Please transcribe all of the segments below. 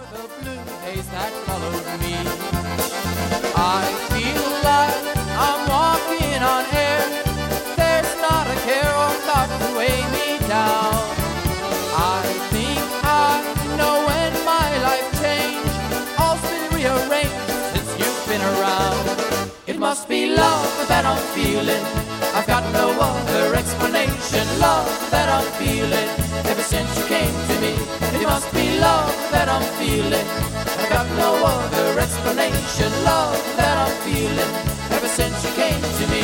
the blue haze that followed me. I feel like I'm walking on air. There's not a care or thought to weigh me down. I think I know when my life changed. All's been rearranged since you've been around. It must be love that I'm feeling. I've got no other explanation. Love that I'm feeling ever since you came to me. It must be love that I'm feeling. I've got no other explanation. Love that I'm feeling ever since you came to me.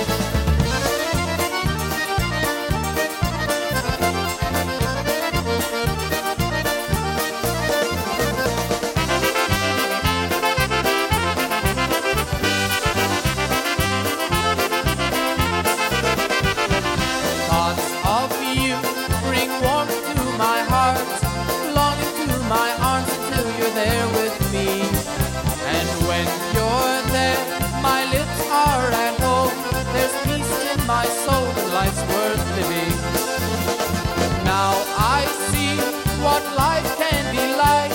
My soul and life's worth living. Now I see what life can be like